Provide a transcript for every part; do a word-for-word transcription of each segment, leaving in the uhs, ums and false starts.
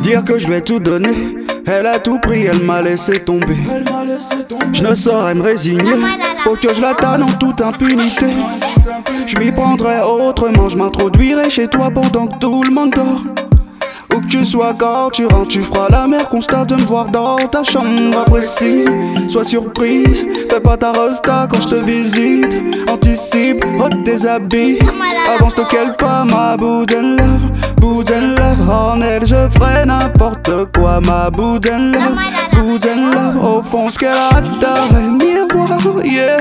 Dire que je lui ai tout donné, elle a tout pris, elle m'a laissé tomber. Je ne saurais me résigner, faut que je la tanne en toute impunité. Je m'y prendrais autrement, je m'introduirais chez toi pendant que tout le monde dort. Où que tu sois, quand tu rentres, tu feras la mer constat de me voir dans ta chambre. Apprécie, sois surprise, fais pas ta resta quand je te visite. Anticipe, ôte tes habits, avance de quel pas ma bout and love. Bout and love, en elle je ferai n'importe quoi. Ma bout and love, bout and love, au fond ce qu'elle a d'arrêt miroir, yeah.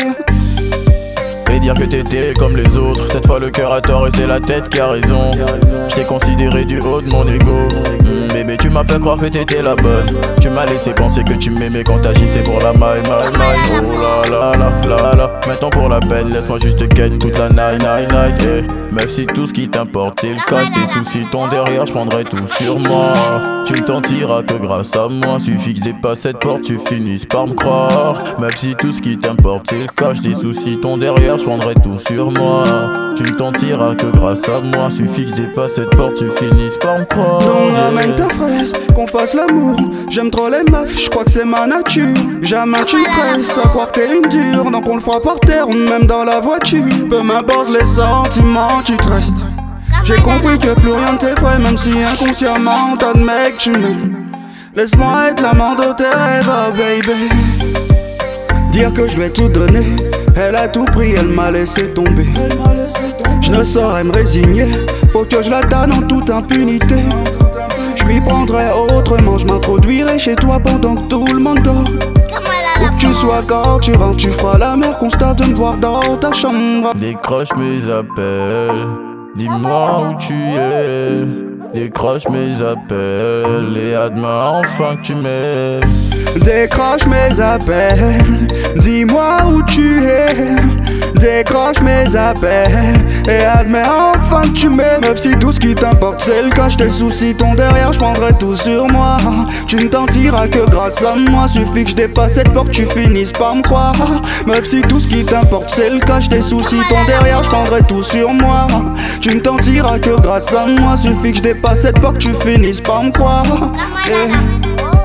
Et dire que t'étais comme les autres, cette fois le cœur a tort et c'est la tête qui a raison. Je t'ai considéré du haut de mon ego. mmh, Bébé tu m'as fait croire que t'étais la bonne. Tu m'as laissé penser que tu m'aimais quand t'agissais pour la maille, maille, maille. Oh là là là là là. Maintenant pour la peine, laisse-moi juste ken toute la night, night, night, yeah. Même si tout ce qui t'importe c'est le cash, tes soucis ton derrière, je prendrai tout sur moi. Tu ne t'en tireras que grâce à moi. Suffit que je dépasse cette porte, tu finisses par me croire. Même si tout ce qui t'importe c'est le cash, tes soucis ton derrière, je prendrai tout sur moi. Tu ne t'en tireras que grâce à moi. Suffit que je dépasse cette porte, tu finisses par me croire. Donc ramène ta fraise, qu'on fasse l'amour. J'aime trop les meufs, je crois que c'est ma nature. Jamais tu stresses, à croire que t'es une dure. Donc on le fera par terre, même dans la voiture. Peu m'importe les sentiments qui te restent. J'ai compris que plus rien ne t'effraie, même si inconsciemment t'admets que tu m'aimes. Laisse-moi être l'amant de tes rêves, oh baby. Dire que je lui ai tout donné, elle a tout pris, elle m'a laissé tomber. Je ne saurais me résigner, faut que je la tanne en toute impunité. Je m'y prendrais autrement, je m'introduirais chez toi pendant que tout le monde dort. Où que tu sois, quand tu rentres, tu feras la mer constat de me voir dans ta chambre. Décroche mes appels, dis-moi où tu es. Décroche mes appels et admets enfin que tu m'aimes. Décroche mes appels, dis-moi où tu es. Décroche mes appels et admets enfin que tu m'aimes. Même si tout ce qui t'importe c'est le cash, tes soucis ton derrière, je prendrai tout sur moi. Tu ne t'en tireras que grâce à moi. Suffit que je dépasse cette porte, tu finisses par me croire. Même si tout ce qui t'importe c'est le cash, tes soucis ton derrière, je prendrai tout sur moi. Tu ne t'en tireras que grâce à moi. Suffit que je dépasse cette porte, tu finisses par me croire, yeah.